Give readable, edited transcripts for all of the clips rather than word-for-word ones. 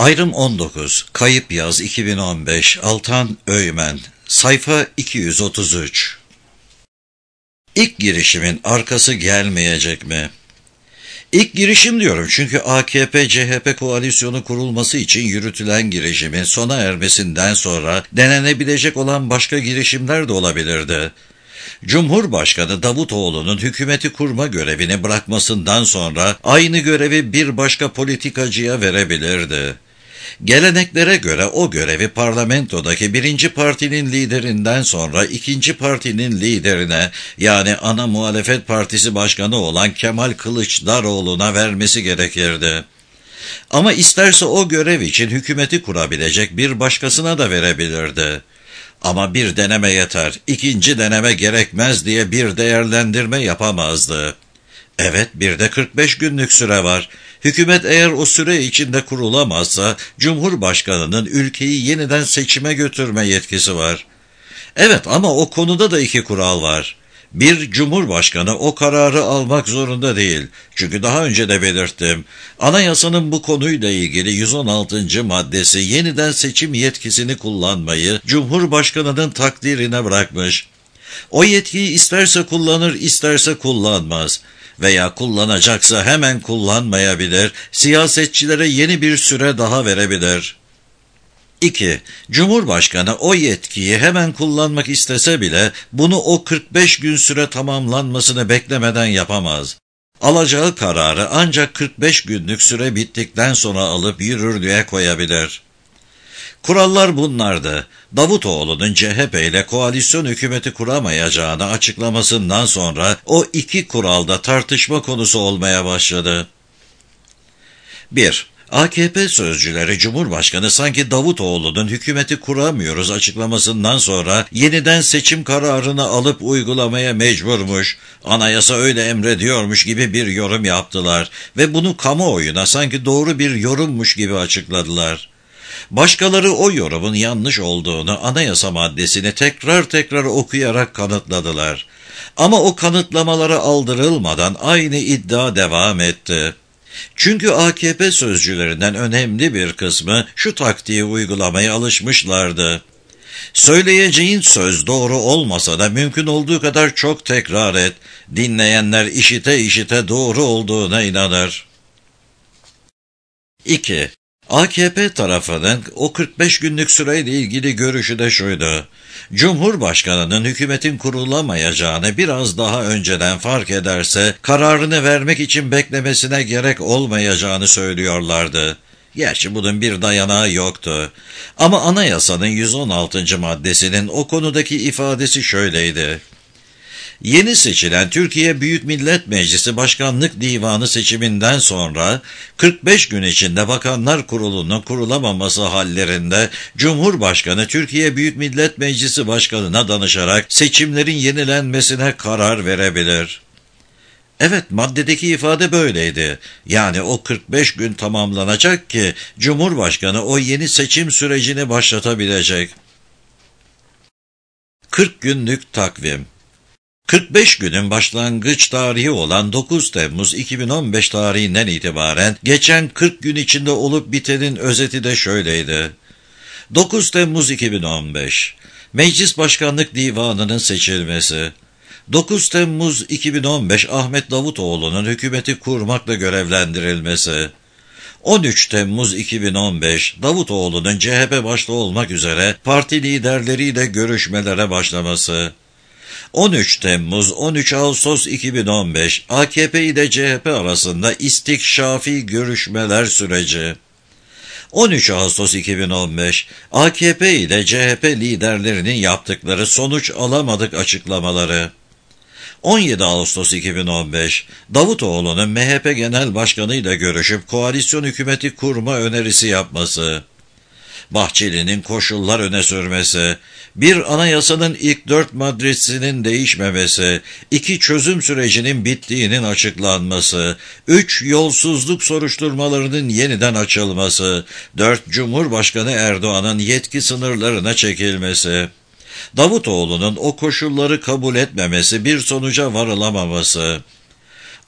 Ayrım 19. Kayıp Yaz 2015. Altan Öğmen. Sayfa 233. İlk girişimin arkası gelmeyecek mi? İlk girişim diyorum çünkü AKP-CHP koalisyonu kurulması için yürütülen girişimin sona ermesinden sonra denenebilecek olan başka girişimler de olabilirdi. Cumhurbaşkanı Davutoğlu'nun hükümeti kurma görevini bırakmasından sonra aynı görevi bir başka politikacıya verebilirdi. Geleneklere göre o görevi parlamentodaki birinci partinin liderinden sonra ikinci partinin liderine, yani ana muhalefet partisi başkanı olan Kemal Kılıçdaroğlu'na vermesi gerekirdi. Ama isterse o görev için hükümeti kurabilecek bir başkasına da verebilirdi. Ama bir deneme yeter, ikinci deneme gerekmez diye bir değerlendirme yapamazdı. Evet, bir de 45 günlük süre var. Hükümet eğer o süre içinde kurulamazsa, Cumhurbaşkanı'nın ülkeyi yeniden seçime götürme yetkisi var. Evet, ama o konuda da iki kural var. Bir, Cumhurbaşkanı o kararı almak zorunda değil. Çünkü daha önce de belirttim. Anayasanın bu konuyla ilgili 116. maddesi yeniden seçim yetkisini kullanmayı Cumhurbaşkanı'nın takdirine bırakmış. O yetkiyi isterse kullanır, isterse kullanmaz. Veya kullanacaksa hemen kullanmayabilir, siyasetçilere yeni bir süre daha verebilir. 2. Cumhurbaşkanı o yetkiyi hemen kullanmak istese bile bunu o 45 gün süre tamamlanmasını beklemeden yapamaz. Alacağı kararı ancak 45 günlük süre bittikten sonra alıp yürürlüğe koyabilir. Kurallar bunlardı. Davutoğlu'nun CHP ile koalisyon hükümeti kuramayacağını açıklamasından sonra o iki kuralda tartışma konusu olmaya başladı. 1. AKP sözcüleri Cumhurbaşkanı sanki Davutoğlu'nun hükümeti kuramıyoruz açıklamasından sonra yeniden seçim kararını alıp uygulamaya mecburmuş, anayasa öyle emrediyormuş gibi bir yorum yaptılar ve bunu kamuoyuna sanki doğru bir yorummuş gibi açıkladılar. Başkaları o yorumun yanlış olduğunu anayasa maddesini tekrar okuyarak kanıtladılar. Ama o kanıtlamalara aldırılmadan aynı iddia devam etti. Çünkü AKP sözcülerinden önemli bir kısmı şu taktiği uygulamaya alışmışlardı. Söyleyeceğin söz doğru olmasa da mümkün olduğu kadar çok tekrar et. Dinleyenler işite doğru olduğuna inanır. 2. AKP tarafının o 45 günlük süreyle ilgili görüşü de şuydu. Cumhurbaşkanının hükümetin kurulamayacağını biraz daha önceden fark ederse kararını vermek için beklemesine gerek olmayacağını söylüyorlardı. Gerçi bunun bir dayanağı yoktu. Ama anayasanın 116. maddesinin o konudaki ifadesi şöyleydi. Yeni seçilen Türkiye Büyük Millet Meclisi Başkanlık Divanı seçiminden sonra 45 gün içinde Bakanlar Kurulu'nun kurulamaması hallerinde Cumhurbaşkanı Türkiye Büyük Millet Meclisi Başkanı'na danışarak seçimlerin yenilenmesine karar verebilir. Evet, maddedeki ifade böyleydi. Yani o 45 gün tamamlanacak ki Cumhurbaşkanı o yeni seçim sürecini başlatabilecek. 40 günlük takvim. 45 günün başlangıç tarihi olan 9 Temmuz 2015 tarihinden itibaren geçen 40 gün içinde olup bitenin özeti de şöyleydi. 9 Temmuz 2015 Meclis Başkanlık Divanı'nın seçilmesi. 9 Temmuz 2015 Ahmet Davutoğlu'nun hükümeti kurmakla görevlendirilmesi. 13 Temmuz 2015 Davutoğlu'nun CHP başta olmak üzere parti liderleriyle görüşmelere başlaması. 13 Temmuz 13 Ağustos 2015 AKP ile CHP arasında istikşafi görüşmeler süreci. 13 Ağustos 2015 AKP ile CHP liderlerinin yaptıkları sonuç alamadık açıklamaları. 17 Ağustos 2015 Davutoğlu'nun MHP Genel Başkanı ile görüşüp koalisyon hükümeti kurma önerisi yapması. Bahçeli'nin koşullar öne sürmesi, bir anayasanın ilk 4 maddesinin değişmemesi, 2 çözüm sürecinin bittiğinin açıklanması, 3 yolsuzluk soruşturmalarının yeniden açılması, 4 Cumhurbaşkanı Erdoğan'ın yetki sınırlarına çekilmesi, Davutoğlu'nun o koşulları kabul etmemesi, bir sonuca varılamaması,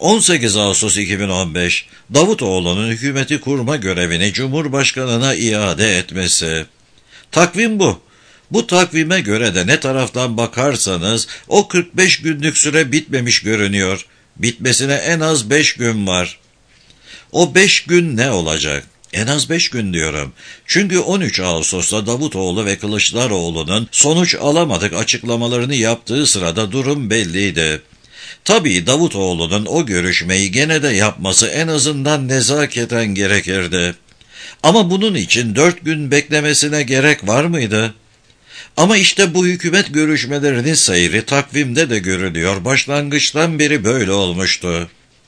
18 Ağustos 2015, Davutoğlu'nun hükümeti kurma görevini Cumhurbaşkanı'na iade etmesi. Takvim bu. Bu takvime göre de ne taraftan bakarsanız o 45 günlük süre bitmemiş görünüyor. Bitmesine en az 5 gün var. O 5 gün ne olacak? En az 5 gün diyorum. Çünkü 13 Ağustos'ta Davutoğlu ve Kılıçdaroğlu'nun sonuç alamadık açıklamalarını yaptığı sırada durum belliydi. Tabii Davutoğlu'nun o görüşmeyi gene de yapması en azından nezaketen gerekirdi. Ama bunun için 4 gün beklemesine gerek var mıydı? Ama işte bu hükümet görüşmelerinin seyri takvimde de görülüyor. Başlangıçtan beri böyle olmuştu.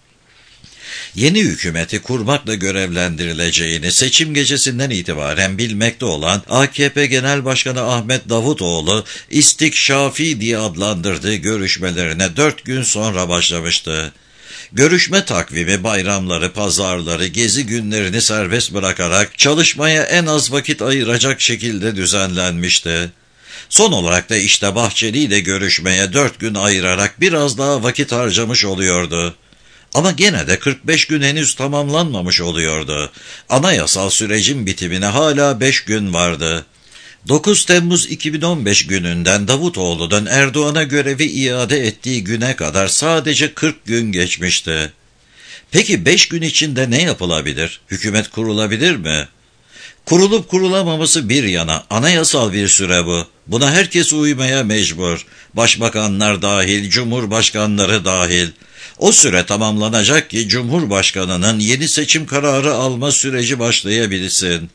Yeni hükümeti kurmakla görevlendirileceğini seçim gecesinden itibaren bilmekte olan AKP Genel Başkanı Ahmet Davutoğlu, istikşafi diye adlandırdığı görüşmelerine 4 gün sonra başlamıştı. Görüşme takvimi bayramları, pazarları, gezi günlerini serbest bırakarak çalışmaya en az vakit ayıracak şekilde düzenlenmişti. Son olarak da işte Bahçeli ile görüşmeye 4 gün ayırarak biraz daha vakit harcamış oluyordu. Ama gene de 45 gün henüz tamamlanmamış oluyordu. Anayasal sürecin bitimine hala 5 gün vardı. 9 Temmuz 2015 gününden Davutoğlu'nun Erdoğan'a görevi iade ettiği güne kadar sadece 40 gün geçmişti. Peki 5 gün içinde ne yapılabilir? Hükümet kurulabilir mi? Kurulup kurulamaması bir yana, anayasal bir süre bu. Buna herkes uymaya mecbur. Başbakanlar dahil, cumhurbaşkanları dahil. O süre tamamlanacak ki Cumhurbaşkanı'nın yeni seçim kararı alma süreci başlayabilsin.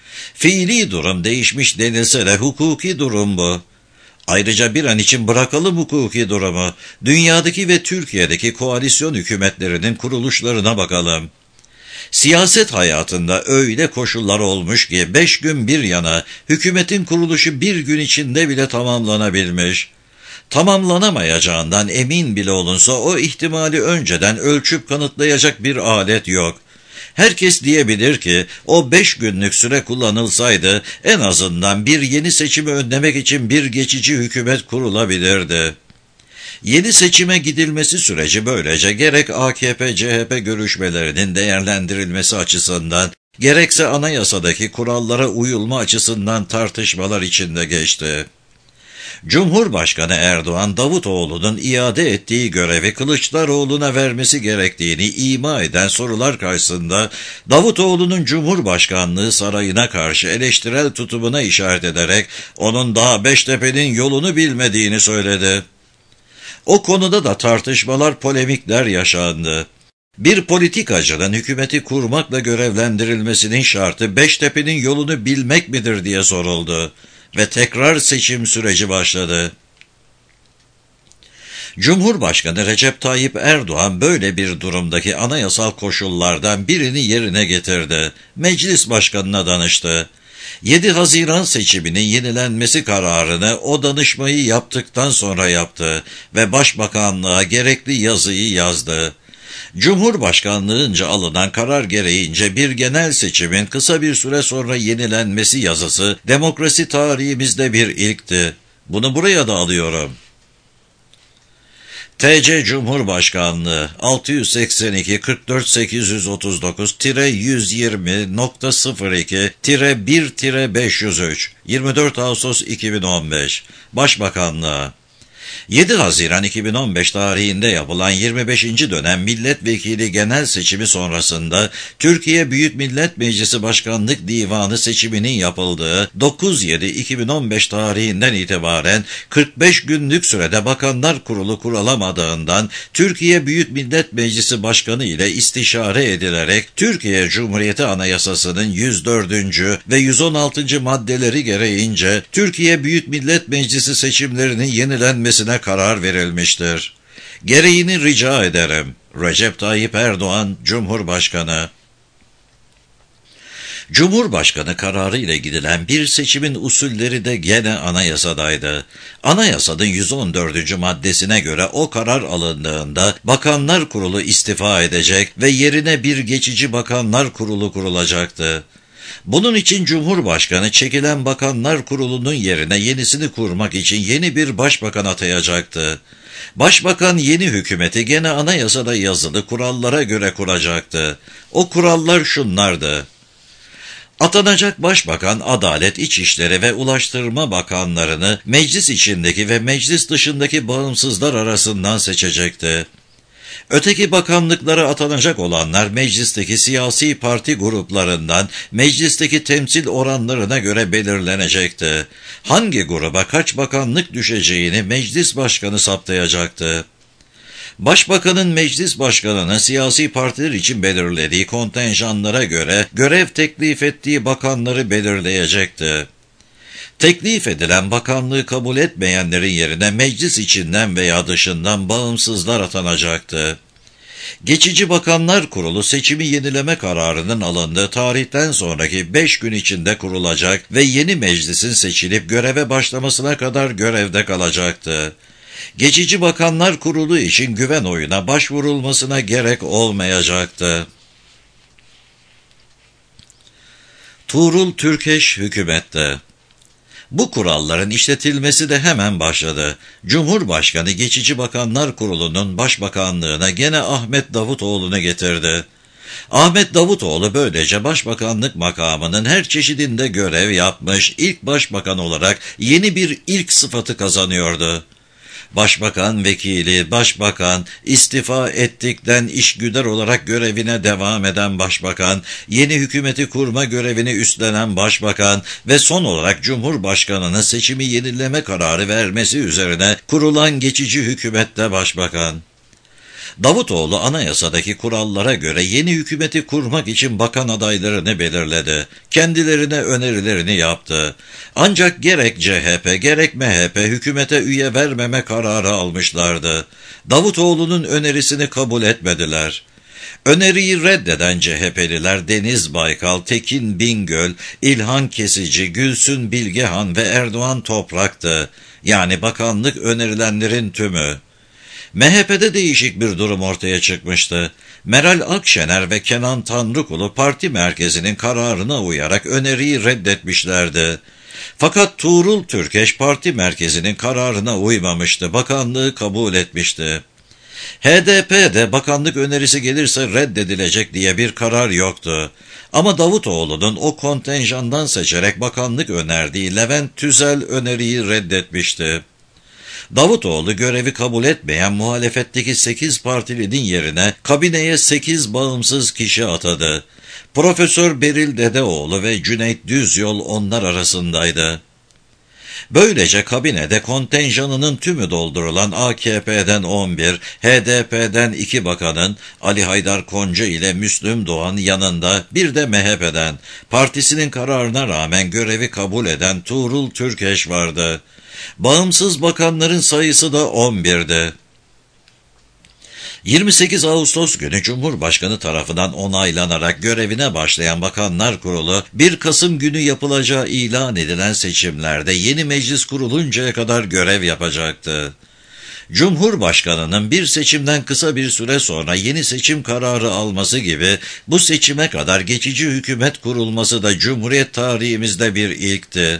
Fiili durum değişmiş denilse de hukuki durum bu. Ayrıca bir an için bırakalım hukuki durumu. Dünyadaki ve Türkiye'deki koalisyon hükümetlerinin kuruluşlarına bakalım. Siyaset hayatında öyle koşullar olmuş ki 5 gün bir yana hükümetin kuruluşu bir gün içinde bile tamamlanabilmiş. Tamamlanamayacağından emin bile olunsa o ihtimali önceden ölçüp kanıtlayacak bir alet yok. Herkes diyebilir ki o 5 günlük süre kullanılsaydı en azından bir yeni seçimi önlemek için bir geçici hükümet kurulabilirdi. Yeni seçime gidilmesi süreci böylece gerek AKP-CHP görüşmelerinin değerlendirilmesi açısından, gerekse anayasadaki kurallara uyulma açısından tartışmalar içinde geçti. Cumhurbaşkanı Erdoğan, Davutoğlu'nun iade ettiği görevi Kılıçdaroğlu'na vermesi gerektiğini ima eden sorular karşısında Davutoğlu'nun Cumhurbaşkanlığı sarayına karşı eleştirel tutumuna işaret ederek onun daha Beştepe'nin yolunu bilmediğini söyledi. O konuda da tartışmalar, polemikler yaşandı. Bir politikacının hükümeti kurmakla görevlendirilmesinin şartı Beştepe'nin yolunu bilmek midir diye soruldu ve tekrar seçim süreci başladı. Cumhurbaşkanı Recep Tayyip Erdoğan böyle bir durumdaki anayasal koşullardan birini yerine getirdi. Meclis başkanına danıştı. 7 Haziran seçiminin yenilenmesi kararını o danışmayı yaptıktan sonra yaptı ve Başbakanlığa gerekli yazıyı yazdı. Cumhurbaşkanlığınca alınan karar gereğince bir genel seçimin kısa bir süre sonra yenilenmesi yazısı demokrasi tarihimizde bir ilkti. Bunu buraya da alıyorum. TC Cumhurbaşkanlığı 688-44-839-120.02-1-503 24 Ağustos 2015 Başbakanlığı 7 Haziran 2015 tarihinde yapılan 25. dönem milletvekili genel seçimi sonrasında Türkiye Büyük Millet Meclisi Başkanlık Divanı seçiminin yapıldığı 9/7/2015 tarihinden itibaren 45 günlük sürede Bakanlar Kurulu kurulamadığından Türkiye Büyük Millet Meclisi Başkanı ile istişare edilerek Türkiye Cumhuriyeti Anayasası'nın 104. ve 116. maddeleri gereğince Türkiye Büyük Millet Meclisi seçimlerinin yenilenmesine karar verilmiştir. Gereğini rica ederim. Recep Tayyip Erdoğan, Cumhurbaşkanı. Cumhurbaşkanı kararı ile gidilen bir seçimin usulleri de gene anayasadaydı. Anayasanın 114. maddesine göre o karar alındığında Bakanlar Kurulu istifa edecek ve yerine bir geçici Bakanlar Kurulu kurulacaktı. Bunun için Cumhurbaşkanı çekilen Bakanlar Kurulu'nun yerine yenisini kurmak için yeni bir başbakan atayacaktı. Başbakan yeni hükümeti gene anayasada yazılı kurallara göre kuracaktı. O kurallar şunlardı: atanacak başbakan Adalet, İçişleri ve Ulaştırma Bakanlarını meclis içindeki ve meclis dışındaki bağımsızlar arasından seçecekti. Öteki bakanlıklara atanacak olanlar meclisteki siyasi parti gruplarından meclisteki temsil oranlarına göre belirlenecekti. Hangi gruba kaç bakanlık düşeceğini meclis başkanı saptayacaktı. Başbakanın meclis başkanının siyasi partiler için belirlediği kontenjanlara göre görev teklif ettiği bakanları belirleyecekti. Teklif edilen bakanlığı kabul etmeyenlerin yerine meclis içinden veya dışından bağımsızlar atanacaktı. Geçici Bakanlar Kurulu seçimi yenileme kararının alındığı tarihten sonraki 5 gün içinde kurulacak ve yeni meclisin seçilip göreve başlamasına kadar görevde kalacaktı. Geçici Bakanlar Kurulu için güven oyuna başvurulmasına gerek olmayacaktı. Tuğrul Türkeş hükümette. Bu kuralların işletilmesi de hemen başladı. Cumhurbaşkanı Geçici Bakanlar Kurulu'nun başbakanlığına gene Ahmet Davutoğlu'nu getirdi. Ahmet Davutoğlu böylece başbakanlık makamının her çeşidinde görev yapmış, ilk başbakan olarak yeni bir ilk sıfatı kazanıyordu. Başbakan vekili, başbakan, istifa ettikten işgüdar olarak görevine devam eden başbakan, yeni hükümeti kurma görevini üstlenen başbakan ve son olarak Cumhurbaşkanı'nın seçimi yenileme kararı vermesi üzerine kurulan geçici hükümette başbakan. Davutoğlu anayasadaki kurallara göre yeni hükümeti kurmak için bakan adaylarını belirledi. Kendilerine önerilerini yaptı. Ancak gerek CHP gerek MHP hükümete üye vermeme kararı almışlardı. Davutoğlu'nun önerisini kabul etmediler. Öneriyi reddeden CHP'liler Deniz Baykal, Tekin Bingöl, İlhan Kesici, Gülsün Bilgehan ve Erdoğan Toprak'tı. Yani bakanlık önerilenlerin tümü. MHP'de değişik bir durum ortaya çıkmıştı. Meral Akşener ve Kenan Tanrıkulu parti merkezinin kararına uyarak öneriyi reddetmişlerdi. Fakat Tuğrul Türkeş parti merkezinin kararına uymamıştı, bakanlığı kabul etmişti. HDP'de bakanlık önerisi gelirse reddedilecek diye bir karar yoktu. Ama Davutoğlu'nun o kontenjandan seçerek bakanlık önerdiği Levent Tüzel öneriyi reddetmişti. Davutoğlu görevi kabul etmeyen muhalefetteki 8 partilinin yerine kabineye 8 bağımsız kişi atadı. Profesör Beril Dedeoğlu ve Cüneyt Düzyol onlar arasındaydı. Böylece kabinede kontenjanının tümü doldurulan AKP'den 11, HDP'den 2 bakanın Ali Haydar Konca ile Müslüm Doğan yanında bir de MHP'den partisinin kararına rağmen görevi kabul eden Tuğrul Türkeş vardı. Bağımsız bakanların sayısı da 11'di. 28 Ağustos günü Cumhurbaşkanı tarafından onaylanarak görevine başlayan Bakanlar Kurulu, 1 Kasım günü yapılacağı ilan edilen seçimlerde yeni meclis kuruluncaya kadar görev yapacaktı. Cumhurbaşkanının bir seçimden kısa bir süre sonra yeni seçim kararı alması gibi bu seçime kadar geçici hükümet kurulması da Cumhuriyet tarihimizde bir ilkti.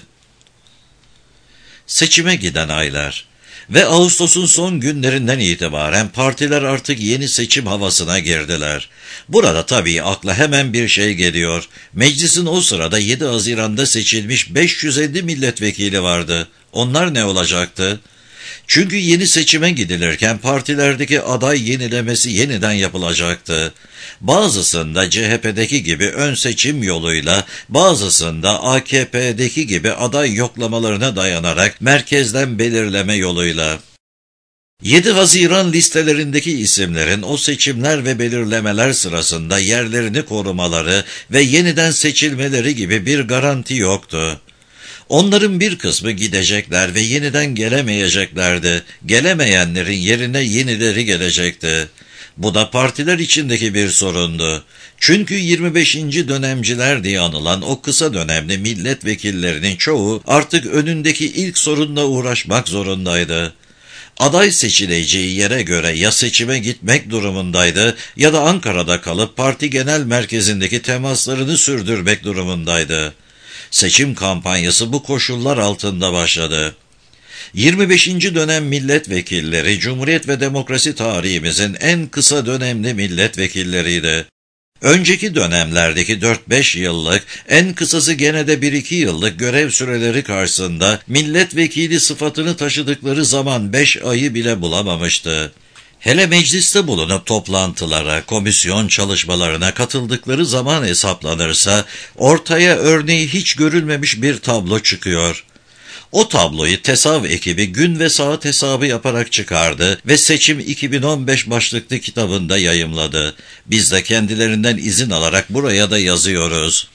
Seçime giden aylar ve Ağustos'un son günlerinden itibaren partiler artık yeni seçim havasına girdiler. Burada tabii akla hemen bir şey geliyor. Meclisin o sırada 7 Haziran'da seçilmiş 550 milletvekili vardı. Onlar ne olacaktı? Çünkü yeni seçime gidilirken partilerdeki aday yenilemesi yeniden yapılacaktı. Bazısında CHP'deki gibi ön seçim yoluyla, bazısında AKP'deki gibi aday yoklamalarına dayanarak merkezden belirleme yoluyla. 7 Haziran listelerindeki isimlerin o seçimler ve belirlemeler sırasında yerlerini korumaları ve yeniden seçilmeleri gibi bir garanti yoktu. Onların bir kısmı gidecekler ve yeniden gelemeyeceklerdi. Gelemeyenlerin yerine yenileri gelecekti. Bu da partiler içindeki bir sorundu. Çünkü 25. dönemciler diye anılan o kısa dönemli milletvekillerinin çoğu artık önündeki ilk sorunla uğraşmak zorundaydı. Aday seçileceği yere göre ya seçime gitmek durumundaydı ya da Ankara'da kalıp parti genel merkezindeki temaslarını sürdürmek durumundaydı. Seçim kampanyası bu koşullar altında başladı. 25. dönem milletvekilleri, Cumhuriyet ve demokrasi tarihimizin en kısa dönemli milletvekilleriydi. Önceki dönemlerdeki 4-5 yıllık, en kısası gene de 1-2 yıllık görev süreleri karşısında milletvekili sıfatını taşıdıkları zaman 5 ayı bile bulamamıştı. Hele mecliste bulunup toplantılara, komisyon çalışmalarına katıldıkları zaman hesaplanırsa, ortaya örneği hiç görülmemiş bir tablo çıkıyor. O tabloyu TESAV ekibi gün ve saat hesabı yaparak çıkardı ve Seçim 2015 başlıklı kitabında yayımladı. Biz de kendilerinden izin alarak buraya da yazıyoruz.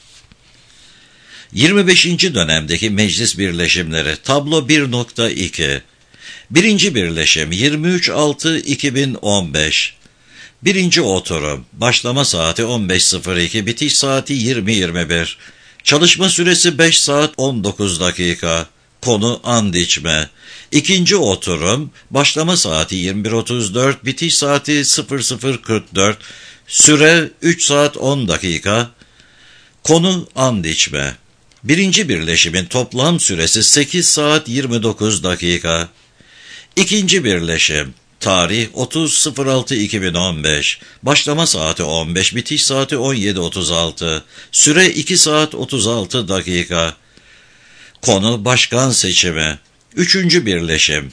25. dönemdeki meclis birleşimleri, tablo 1.2. Birinci birleşim 23.6.2015. Birinci oturum, başlama saati 15.02, bitiş saati 20.21. Çalışma süresi 5 saat 19 dakika. Konu and içme. İkinci oturum, başlama saati 21.34, bitiş saati 00.44, süre 3 saat 10 dakika. Konu and içme. Birinci birleşimin toplam süresi 8 saat 29 dakika. İkinci birleşim, tarih 30.06.2015, başlama saati 15, bitiş saati 17.36, süre 2 saat 36 dakika. Konu başkan seçimi. Üçüncü birleşim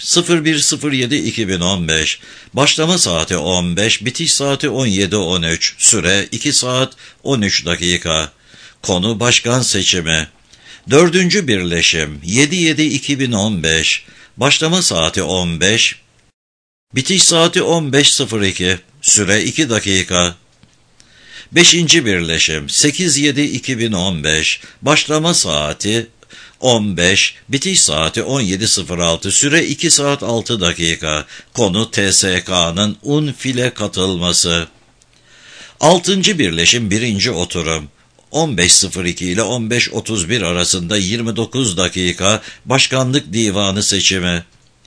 01.07.2015, başlama saati 15, bitiş saati 17.13, süre 2 saat 13 dakika. Konu başkan seçimi. Dördüncü birleşim 7.7.2015, başlama saati 15, bitiş saati 15.02, süre 2 dakika. Beşinci birleşim 8.7.2015, başlama saati 15, bitiş saati 17.06, süre 2 saat 6 dakika. Konu TSK'nın UNFİL'e katılması. Altıncı birleşim birinci oturum. 15.02 ile 15.31 arasında 29 dakika Başkanlık Divanı seçimi.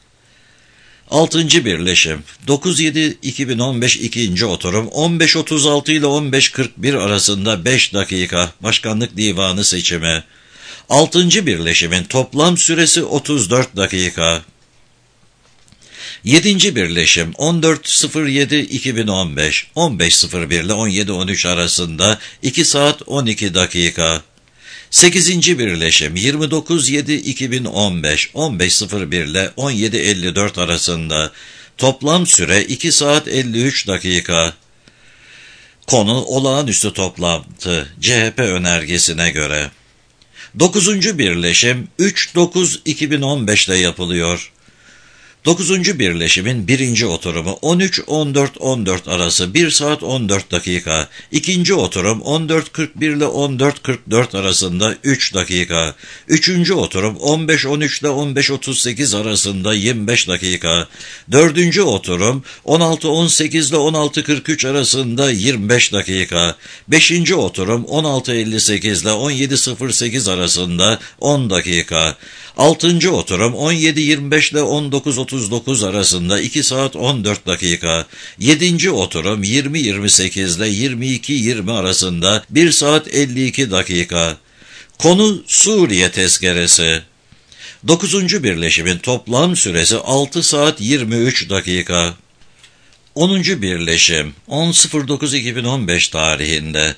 Altıncı birleşim 9.7.2015 ikinci oturum. 15.36 ile 15.41 arasında 5 dakika Başkanlık Divanı seçimi. Altıncı birleşimin toplam süresi 34 dakika. Yedinci birleşim 14.07.2015, 15.01 ile 17.13 arasında 2 saat 12 dakika. Sekizinci birleşim 29.07.2015, 15.01 ile 17.54 arasında toplam süre 2 saat 53 dakika. Konu olağanüstü toplantı, CHP önergesine göre. Dokuzuncu birleşim 3.9.2015'te yapılıyor. Dokuzuncu birleşimin birinci oturumu 13.14.14 arası 1 saat 14 dakika. İkinci oturum 14.41 ile 14.44 arasında 3 dakika. Üçüncü oturum 15.13 ile 15.38 arasında 25 dakika. Dördüncü oturum 16.18 ile 16.43 arasında 25 dakika. Beşinci oturum 16.58 ile 17.08 arasında 10 dakika. Altıncı oturum 17.25 ile 19.39 arasında 2 saat 14 dakika. Yedinci oturum 20.28 ile 22.20 arasında 1 saat 52 dakika. Konu Suriye tezkeresi. Dokuzuncu birleşimin toplam süresi 6 saat 23 dakika. 10. birleşim 10.09.2015 tarihinde.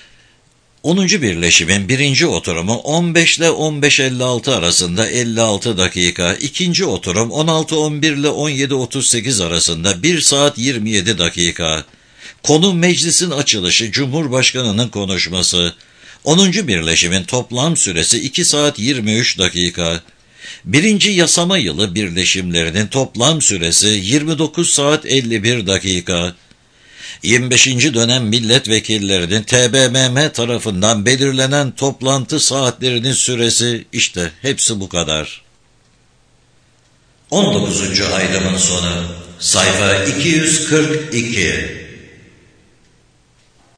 10. birleşimin birinci oturumu 15 ile 15.56 arasında 56 dakika, ikinci oturum 16.11 ile 17.38 arasında 1 saat 27 dakika. Konu meclisin açılışı, Cumhurbaşkanı'nın konuşması. 10. birleşimin toplam süresi 2 saat 23 dakika. Birinci yasama yılı birleşimlerinin toplam süresi 29 saat 51 dakika. 25. dönem milletvekillerinin TBMM tarafından belirlenen toplantı saatlerinin süresi işte hepsi bu kadar. 19. ayrımın sonu sayfa 242.